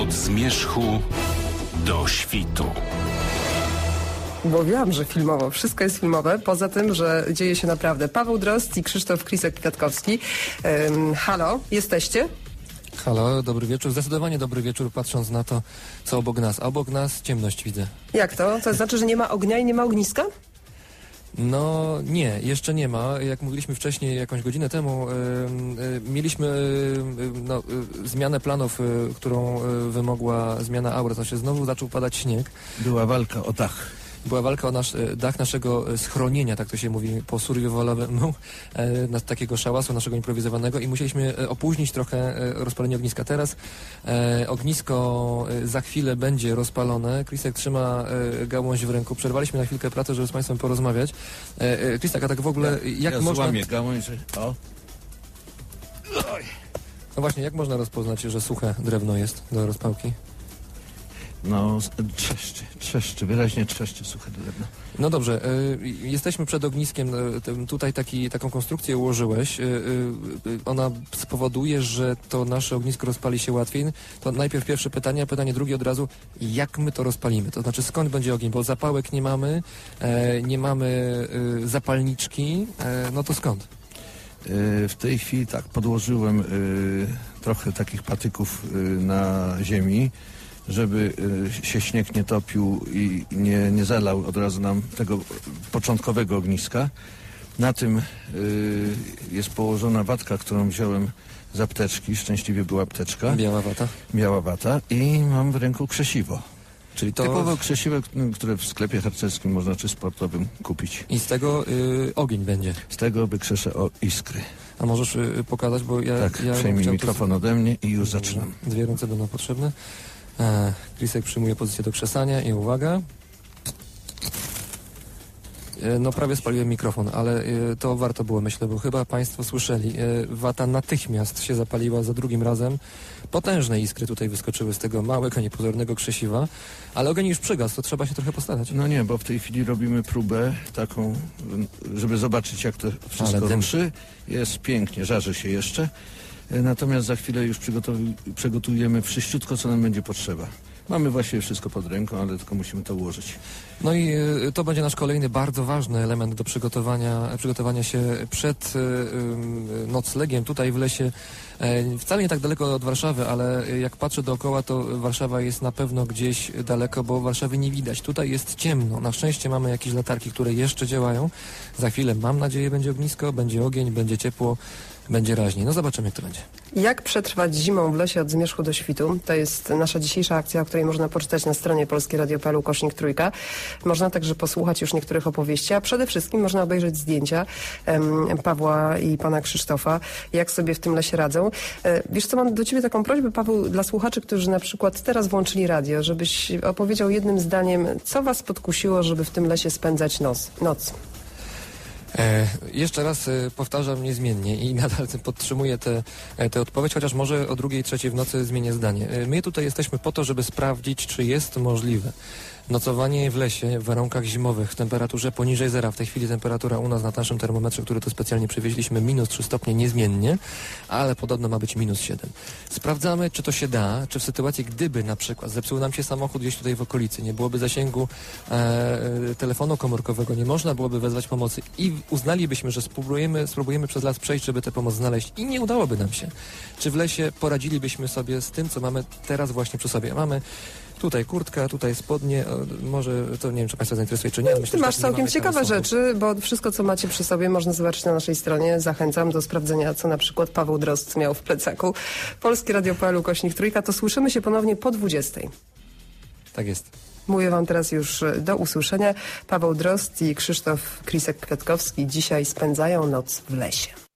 Od zmierzchu do świtu. Bo wiem, że filmowo. Wszystko jest filmowe, poza tym, że dzieje się naprawdę. Paweł Drozd i Krzysztof Krisek-Kwiatkowski. Halo, jesteście? Halo, dobry wieczór. Zdecydowanie dobry wieczór, patrząc na to, co obok nas. A obok nas ciemność widzę. Jak to? To znaczy, że nie ma ognia i nie ma ogniska? No nie, jeszcze nie ma. Jak mówiliśmy wcześniej, jakąś godzinę temu, mieliśmy zmianę planów, którą wymogła zmiana aury. Znaczy znowu zaczął padać śnieg. Była walka o dach. Była walka o dach naszego schronienia, tak to się mówi po survivalowemu, takiego szałasu naszego improwizowanego i musieliśmy opóźnić trochę rozpalenie ogniska. Teraz ognisko za chwilę będzie rozpalone. Krisek trzyma gałąź w ręku. Przerwaliśmy na chwilkę pracę, żeby z Państwem porozmawiać. Krisek, a tak w ogóle jak można... złamię gałąź, o. No właśnie, jak można rozpoznać, że suche drewno jest do rozpałki? No, trzeszczy, wyraźnie trzeszczy suche drewno. No dobrze, jesteśmy przed ogniskiem, tutaj taką konstrukcję ułożyłeś, ona spowoduje, że to nasze ognisko rozpali się łatwiej. To najpierw pierwsze pytanie, a pytanie drugie od razu, jak my to rozpalimy? To znaczy skąd będzie ogień, bo zapałek nie mamy zapalniczki, no to skąd? W tej chwili tak, podłożyłem trochę takich patyków na ziemi, żeby się śnieg nie topił i nie zalał od razu nam tego początkowego ogniska. Na tym jest położona watka, którą wziąłem z apteczki. Szczęśliwie była apteczka. Biała wata. Biała wata i mam w ręku krzesiwo. Czyli to... Typowe krzesiwo, które w sklepie harcerskim można czy sportowym kupić. I z tego ogień będzie? Z tego wykrzeszę iskry. A możesz pokazać, bo ja... Tak, przejmij mikrofon ode mnie i już zaczynam. Dwie ręce będą potrzebne. Krisek przyjmuje pozycję do krzesania i uwaga. No prawie spaliłem mikrofon, ale to warto było, myślę, bo chyba Państwo słyszeli. Wata natychmiast się zapaliła za drugim razem. Potężne iskry tutaj wyskoczyły z tego małego, niepozornego krzesiwa, ale ogień już przygasł, to trzeba się trochę postarać. No nie, bo w tej chwili robimy próbę taką, żeby zobaczyć, jak to wszystko ruszy. Jest pięknie, żarzy się jeszcze. Natomiast za chwilę już przygotujemy wszyściutko, co nam będzie potrzeba. Mamy właściwie wszystko pod ręką, ale tylko musimy to ułożyć. No i to będzie nasz kolejny bardzo ważny element do przygotowania się przed noclegiem tutaj w lesie. Wcale nie tak daleko od Warszawy, ale jak patrzę dookoła, to Warszawa jest na pewno gdzieś daleko, bo Warszawy nie widać. Tutaj jest ciemno. Na szczęście mamy jakieś latarki, które jeszcze działają. Za chwilę, mam nadzieję, będzie ognisko, będzie ogień, będzie ciepło, będzie raźniej. No zobaczymy, jak to będzie. Jak przetrwać zimą w lesie od zmierzchu do świtu? To jest nasza dzisiejsza akcja, o której można poczytać na stronie polskieradio.pl/3. Można także posłuchać już niektórych opowieści, a przede wszystkim można obejrzeć zdjęcia Pawła i pana Krzysztofa, jak sobie w tym lesie radzą. Wiesz co, mam do ciebie taką prośbę, Paweł, dla słuchaczy, którzy na przykład teraz włączyli radio, żebyś opowiedział jednym zdaniem, co was podkusiło, żeby w tym lesie spędzać noc. Jeszcze raz powtarzam niezmiennie i nadal podtrzymuję tę odpowiedź, chociaż może o 2:00, 3:00 w nocy zmienię zdanie. My tutaj jesteśmy po to, żeby sprawdzić, czy jest możliwe nocowanie w lesie w warunkach zimowych w temperaturze poniżej zera. W tej chwili temperatura u nas na naszym termometrze, który tu specjalnie przywieźliśmy, -3 stopnie niezmiennie, ale podobno ma być -7. Sprawdzamy, czy to się da, czy w sytuacji, gdyby na przykład zepsuł nam się samochód gdzieś tutaj w okolicy, nie byłoby zasięgu telefonu komórkowego, nie można byłoby wezwać pomocy i uznalibyśmy, że spróbujemy przez las przejść, żeby tę pomoc znaleźć i nie udałoby nam się. Czy w lesie poradzilibyśmy sobie z tym, co mamy teraz właśnie przy sobie? Mamy tutaj kurtka, tutaj spodnie, może to nie wiem, czy Państwa zainteresuje, czy nie. Myślę, Ty masz całkiem ciekawe rzeczy, bo wszystko, co macie przy sobie, można zobaczyć na naszej stronie. Zachęcam do sprawdzenia, co na przykład Paweł Drozd miał w plecaku. polskieradio.pl/3. To słyszymy się ponownie po 20:00. Tak jest. Mówię wam teraz już do usłyszenia. Paweł Drozd i Krzysztof Krisek-Kwiatkowski dzisiaj spędzają noc w lesie.